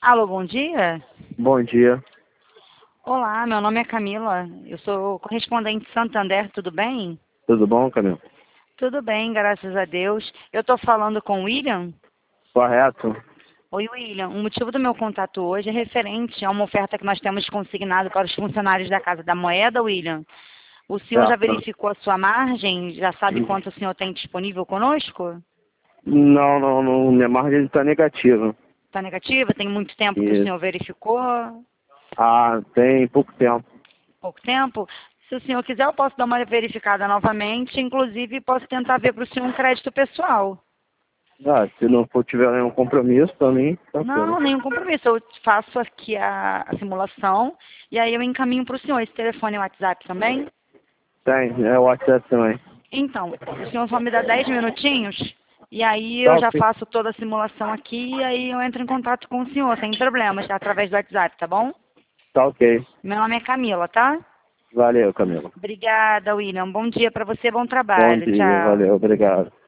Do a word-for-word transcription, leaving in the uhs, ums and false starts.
Alô, bom dia. Bom dia. Olá, meu nome é Camila. Eu sou correspondente de Santander, tudo bem? Tudo bom, Camila? Tudo bem, graças a Deus. Eu estou falando com o William? Correto. Oi, William. O motivo do meu contato hoje é referente a uma oferta que nós temos consignado para os funcionários da Casa da Moeda, William. O senhor já Certo. verificou a sua margem? Já sabe quanto o senhor tem disponível conosco? Não, não, não. Minha margem está negativa. Está negativa? Tem muito tempo que o Isso. senhor verificou? Ah, tem pouco tempo. Pouco tempo? Se o senhor quiser, eu posso dar uma verificada novamente. Inclusive, posso tentar ver para o senhor um crédito pessoal. Ah, se não for tiver nenhum compromisso, para mim, tranquilo. Não, nenhum compromisso. Eu faço aqui a, a simulação e aí eu encaminho para o senhor. Esse telefone é o WhatsApp também? Tem, é o WhatsApp também. Então, o senhor só me dá dez minutinhos e aí Tá eu já ok. faço toda a simulação aqui e aí eu entro em contato com o senhor, sem problemas, através do WhatsApp, tá bom? Tá ok. Meu nome é Camila, tá? Valeu, Camila. Obrigada, William. Bom dia para você, bom Bom trabalho. dia, Tchau. valeu, obrigado.